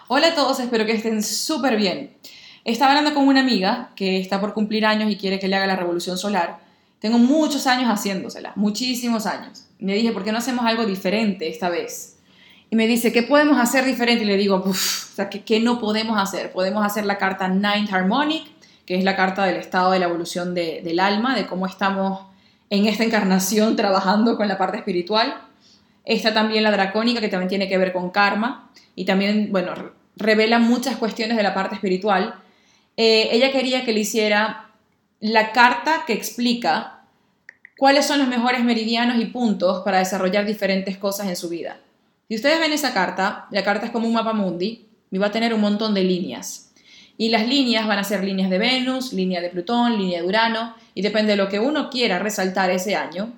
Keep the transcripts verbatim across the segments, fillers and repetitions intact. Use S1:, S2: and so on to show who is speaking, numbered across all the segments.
S1: Hola a todos, espero que estén súper bien. Estaba hablando con una amiga que está por cumplir años y quiere que le haga la revolución solar. Tengo muchos años haciéndosela, muchísimos años. Me dije, ¿por qué no hacemos algo diferente esta vez? Y me dice, ¿qué podemos hacer diferente? Y le digo, uff, o sea, ¿qué, ¿qué no podemos hacer? Podemos hacer la carta Ninth Harmonic, que es la carta del estado de la evolución de, del alma, de cómo estamos en esta encarnación trabajando con la parte espiritual. Está también la dracónica, que también tiene que ver con karma, y también, bueno, revela muchas cuestiones de la parte espiritual. Eh, ella quería que le hiciera la carta que explica cuáles son los mejores meridianos y puntos para desarrollar diferentes cosas en su vida. Si ustedes ven esa carta, la carta es como un mapa mundi y va a tener un montón de líneas. Y las líneas van a ser líneas de Venus, línea de Plutón, línea de Urano, y depende de lo que uno quiera resaltar ese año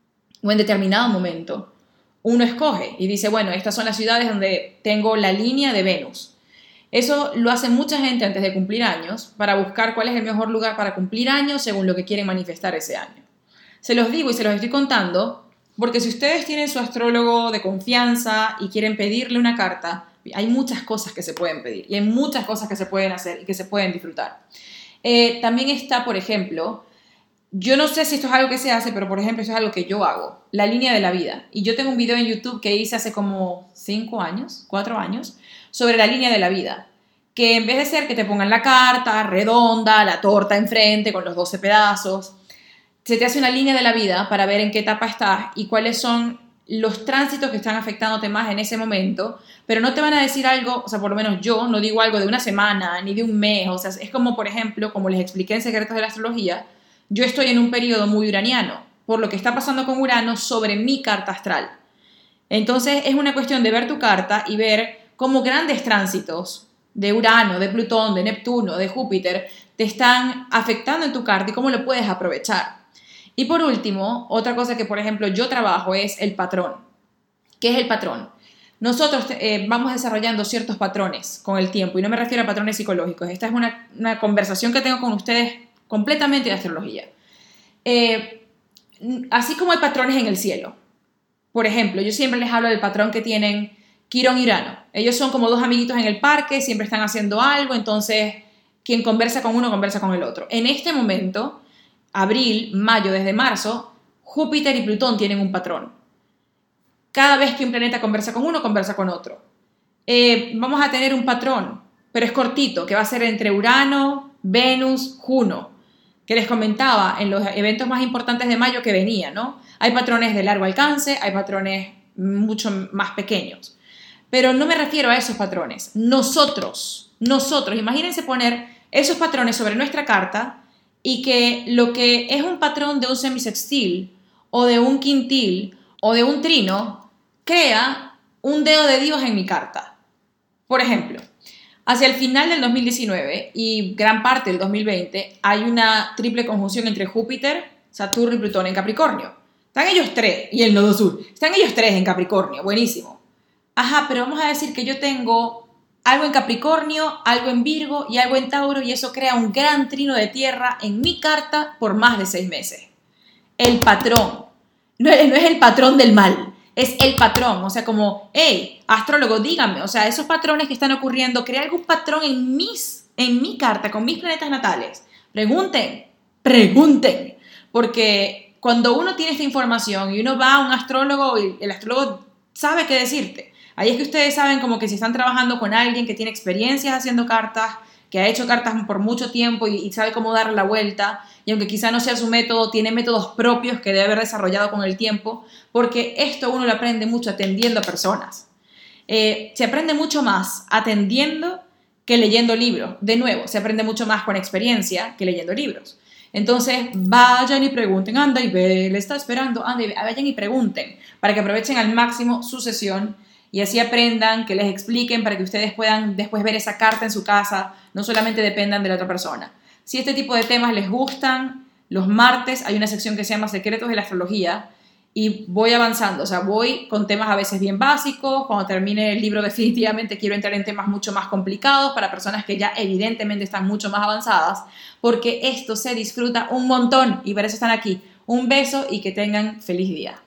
S1: o en determinado momento, uno escoge y dice, bueno, estas son las ciudades donde tengo la línea de Venus. Eso lo hace mucha gente antes de cumplir años para buscar cuál es el mejor lugar para cumplir años según lo que quieren manifestar ese año. Se los digo y se los estoy contando porque si ustedes tienen su astrólogo de confianza y quieren pedirle una carta, hay muchas cosas que se pueden pedir y hay muchas cosas que se pueden hacer y que se pueden disfrutar. Eh, también está, por ejemplo, yo no sé si esto es algo que se hace, pero por ejemplo esto es algo que yo hago, la línea de la vida. Y yo tengo un video en YouTube que hice hace como cinco años, cuatro años, sobre la línea de la vida. Que en vez de ser que te pongan la carta redonda, la torta enfrente con los doce pedazos, se te hace una línea de la vida para ver en qué etapa estás y cuáles son los tránsitos que están afectándote más en ese momento, pero no te van a decir algo, o sea, por lo menos yo no digo algo de una semana ni de un mes, o sea, es como por ejemplo, como les expliqué en Secretos de la Astrología, yo estoy en un periodo muy uraniano, por lo que está pasando con Urano sobre mi carta astral. Entonces es una cuestión de ver tu carta y ver cómo grandes tránsitos de Urano, de Plutón, de Neptuno, de Júpiter te están afectando en tu carta y cómo lo puedes aprovechar. Y por último, otra cosa que por ejemplo yo trabajo es el patrón. ¿Qué es el patrón? Nosotros eh, vamos desarrollando ciertos patrones con el tiempo y no me refiero a patrones psicológicos. Esta es una, una conversación que tengo con ustedes completamente de astrología. Eh, así como hay patrones en el cielo. Por ejemplo, yo siempre les hablo del patrón que tienen Quirón y Urano. Ellos son como dos amiguitos en el parque, siempre están haciendo algo, entonces quien conversa con uno conversa con el otro. En este momento, abril, mayo, desde marzo, Júpiter y Plutón tienen un patrón. Cada vez que un planeta conversa con uno, conversa con otro. Eh, vamos a tener un patrón, pero es cortito, que va a ser entre Urano, Venus, Juno, que les comentaba en los eventos más importantes de mayo que venía, ¿no? Hay patrones de largo alcance, hay patrones mucho más pequeños. Pero no me refiero a esos patrones. Nosotros, nosotros, imagínense poner esos patrones sobre nuestra carta y que lo que es un patrón de un semisextil o de un quintil o de un trino crea un dedo de Dios en mi carta. Por ejemplo, hacia el final del dos mil diecinueve y gran parte del dos mil veinte hay una triple conjunción entre Júpiter, Saturno y Plutón en Capricornio. Están ellos tres, y el nodo sur, están ellos tres en Capricornio, buenísimo. Ajá, pero vamos a decir que yo tengo algo en Capricornio, algo en Virgo y algo en Tauro y eso crea un gran trino de tierra en mi carta por más de seis meses. El patrón, no es, no es el patrón del mal. Es el patrón, o sea, como, hey, astrólogo, díganme, o sea, esos patrones que están ocurriendo, crea algún patrón en, mis, en mi carta, con mis planetas natales. Pregunten, pregunten, porque cuando uno tiene esta información y uno va a un astrólogo y el astrólogo sabe qué decirte, ahí es que ustedes saben como que si están trabajando con alguien que tiene experiencias haciendo cartas, que ha hecho cartas por mucho tiempo y, y sabe cómo darle la vuelta, y aunque quizá no sea su método, tiene métodos propios que debe haber desarrollado con el tiempo, porque esto uno lo aprende mucho atendiendo a personas. Eh, se aprende mucho más atendiendo que leyendo libros. De nuevo, se aprende mucho más con experiencia que leyendo libros. Entonces, vayan y pregunten, anda y ve, le está esperando, anda y ve, vayan y pregunten, para que aprovechen al máximo su sesión y así aprendan, que les expliquen para que ustedes puedan después ver esa carta en su casa, no solamente dependan de la otra persona. Si este tipo de temas les gustan, los martes hay una sección que se llama Secretos de la Astrología y voy avanzando, o sea, voy con temas a veces bien básicos, cuando termine el libro definitivamente quiero entrar en temas mucho más complicados para personas que ya evidentemente están mucho más avanzadas, porque esto se disfruta un montón y para eso están aquí. Un beso y que tengan feliz día.